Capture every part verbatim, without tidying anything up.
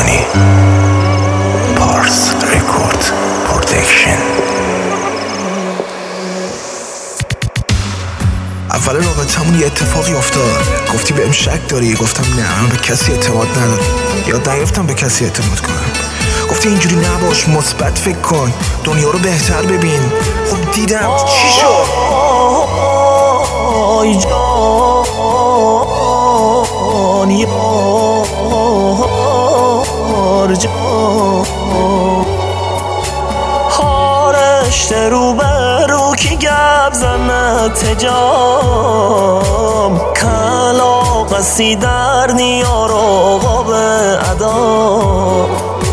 کنی. پارس رکورد پروتکشن. اول رابطمون یه اتفاقی افتاد. گفتی بهم شک داری؟ گفتم نه، من به کسی اعتماد ندارم. یاد نگرفتم به کسی اعتماد کنم. گفتی اینجوری نباش، مثبت فکر کن، دنیا رو بهتر ببین. خب دیدم چی شد؟ آی جان یار جان هارشت رو برو کی گب زنت جام کلا قصی در نیار آقا به ادا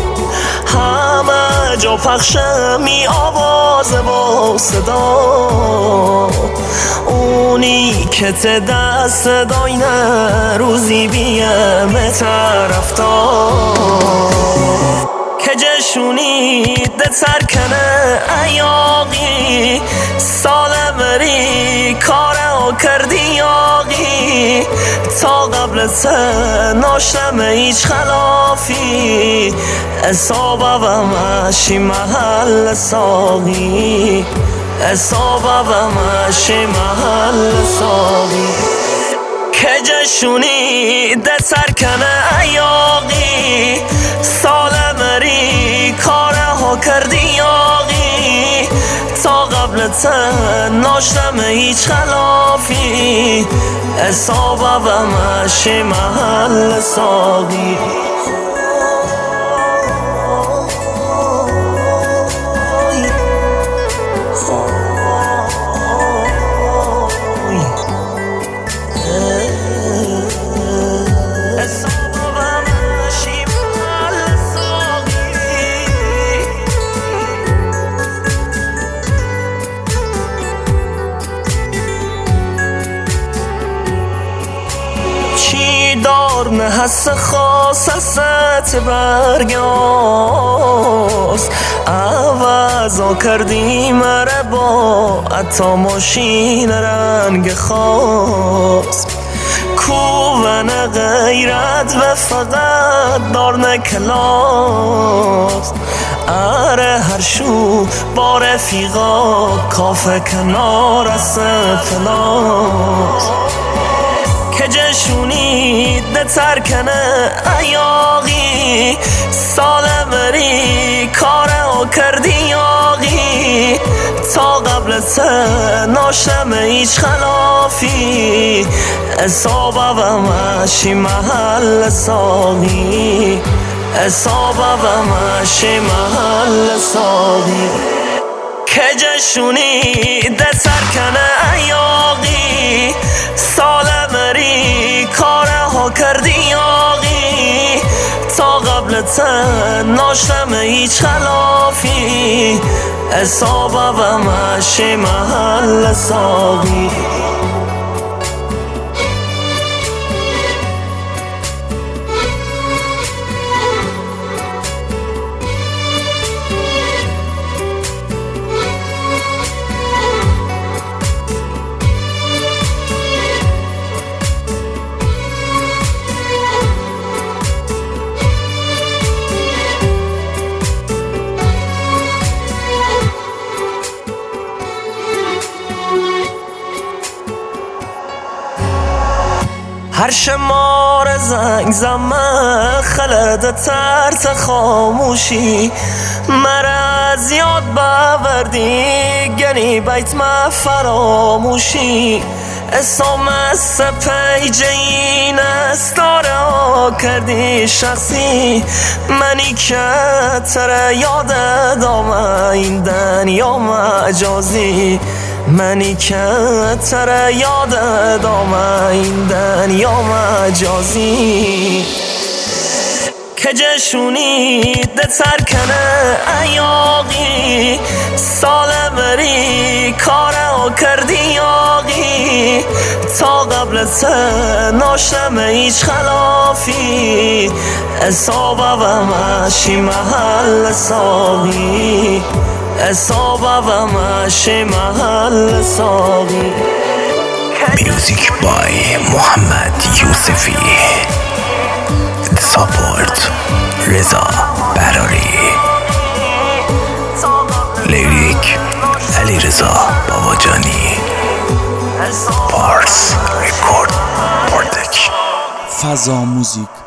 همه جا پخشه می آواز با صدا اونی که ته دست داینه روزی بیم طرف دار که جشونی ده سرکنه ایاقی سال بری کاره ها کردی آقی تا قبل سه ناشتم هیچ خلافی اصابه و مشی محل ساقی اصابه و مشی محل ساقی که جشونی ده سرکنه ایاقی سال مری کاره ها کردی آقی تا قبل ته ناشتم هیچ خلافی اصابه و مشی محل ساقی دار نه حس خاص حست برگاز عوضا کردی مره با اتا ماشین رنگ خاص کوون غیرت و فقط دار نه کلاس اره هر شو با رفیقا کافه کنار از پلاس که جشونی ده ترکنه ایاقی سال بری کاره ها کردی آقی تا قبل سه ناشتم هیچ خلافی اصابه و مشی محل ساقی اصابه و مشی محل ساقی که جشونی ده ترکنه ایاقی سال بری کاره ها کردی آقی تا قبل ته ناشتم هیچ خلافی اصابه و مشی محل ساقی هر شمار زنگ زمه خلد ترس خاموشی مرا از یاد بوردی گنی بیت ما فراموشی اسم از پیج این استاره کردی شخصی منی که تره یاد دامه این دنیا مجازی منی که تره یاد دامه این دنیا مجازی که جشونی ده ترکنه ایاقی سال بری کاره ها کردی آقی تا قبل ته ناشتم هیچ خلافی اصابه و مشی محل ساقی اصابه و مشی محل ساقی میوزیک بای محمد یوسفی. ساپورت رضا براری، لیریک علی رضا باباجانی، پارس ریکورد پردک. فضا موزیک.